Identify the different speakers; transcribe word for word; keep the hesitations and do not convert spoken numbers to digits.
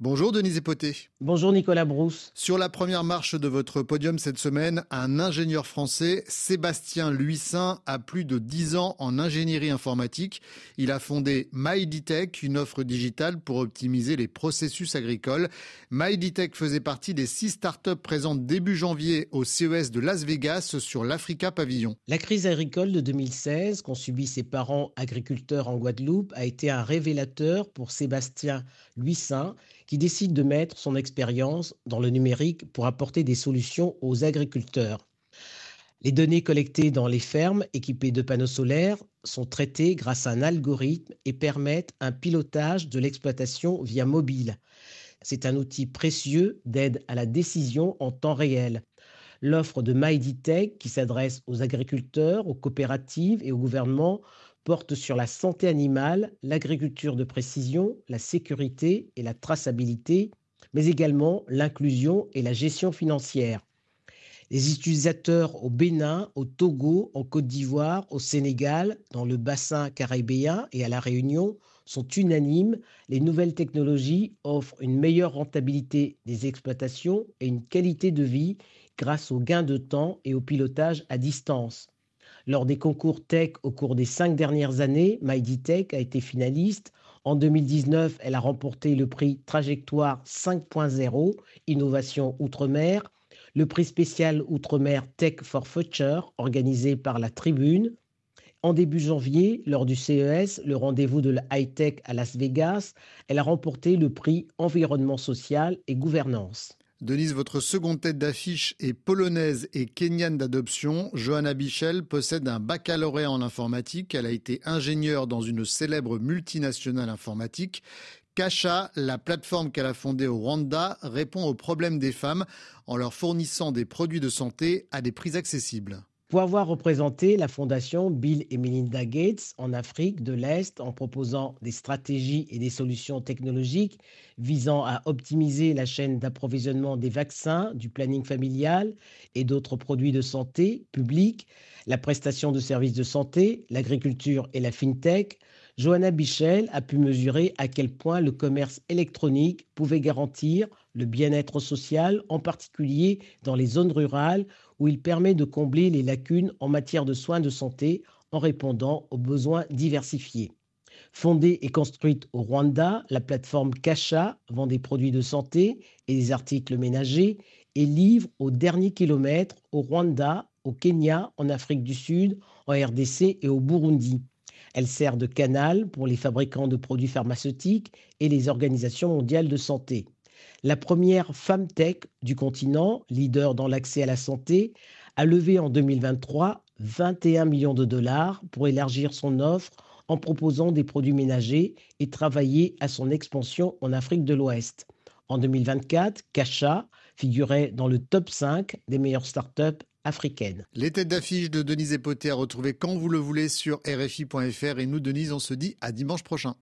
Speaker 1: Bonjour Denise Epoté.
Speaker 2: Bonjour Nicolas Brousse.
Speaker 1: Sur la première marche de votre podium cette semaine, un ingénieur français, Sébastien Luissin, a plus de dix ans en ingénierie informatique. Il a fondé MyDitech, une offre digitale pour optimiser les processus agricoles. MyDitech faisait partie des six startups présentes début janvier au C E S de Las Vegas sur l'Africa Pavillon.
Speaker 2: La crise agricole de deux mille seize, qu'ont subi ses parents agriculteurs en Guadeloupe, a été un révélateur pour Sébastien Luissin, qui décide de mettre son expérience dans le numérique pour apporter des solutions aux agriculteurs. Les données collectées dans les fermes équipées de panneaux solaires sont traitées grâce à un algorithme et permettent un pilotage de l'exploitation via mobile. C'est un outil précieux d'aide à la décision en temps réel. L'offre de MyDitech, qui s'adresse aux agriculteurs, aux coopératives et au gouvernement, porte sur la santé animale, l'agriculture de précision, la sécurité et la traçabilité, mais également l'inclusion et la gestion financière. Les utilisateurs au Bénin, au Togo, en Côte d'Ivoire, au Sénégal, dans le bassin caribéen et à La Réunion sont unanimes. Les nouvelles technologies offrent une meilleure rentabilité des exploitations et une qualité de vie grâce au gain de temps et au pilotage à distance. Lors des concours tech au cours des cinq dernières années, MyDitech a été finaliste. En deux mille dix-neuf, elle a remporté le prix Trajectoire cinq point zéro, Innovation Outre-mer, le prix spécial Outre-mer Tech for Future, organisé par la Tribune. En début janvier, lors du C E S, le rendez-vous de la high-tech à Las Vegas, elle a remporté le prix Environnement social et gouvernance.
Speaker 1: Denise, votre seconde tête d'affiche est polonaise et kenyane d'adoption. Johanna Bichel possède un baccalauréat en informatique. Elle a été ingénieure dans une célèbre multinationale informatique. Kasha, la plateforme qu'elle a fondée au Rwanda, répond aux problèmes des femmes en leur fournissant des produits de santé à des prix accessibles.
Speaker 2: Pour avoir représenté la fondation Bill et Melinda Gates en Afrique de l'Est en proposant des stratégies et des solutions technologiques visant à optimiser la chaîne d'approvisionnement des vaccins, du planning familial et d'autres produits de santé publique, la prestation de services de santé, l'agriculture et la fintech, Johanna Bichel a pu mesurer à quel point le commerce électronique pouvait garantir le bien-être social, en particulier dans les zones rurales où il permet de combler les lacunes en matière de soins de santé en répondant aux besoins diversifiés. Fondée et construite au Rwanda, la plateforme Kasha vend des produits de santé et des articles ménagers et livre au dernier kilomètre au Rwanda, au Kenya, en Afrique du Sud, en R D C et au Burundi. Elle sert de canal pour les fabricants de produits pharmaceutiques et les organisations mondiales de santé. La première femme tech du continent, leader dans l'accès à la santé, a levé en deux mille vingt-trois vingt et un millions de dollars pour élargir son offre en proposant des produits ménagers et travailler à son expansion en Afrique de l'Ouest. En deux mille vingt-quatre, Kasha figurait dans le top cinq des meilleures startups africaines.
Speaker 1: Les têtes d'affiche de Denise Epoté à retrouver quand vous le voulez sur R F I point F R. Et nous, Denise, on se dit à dimanche prochain.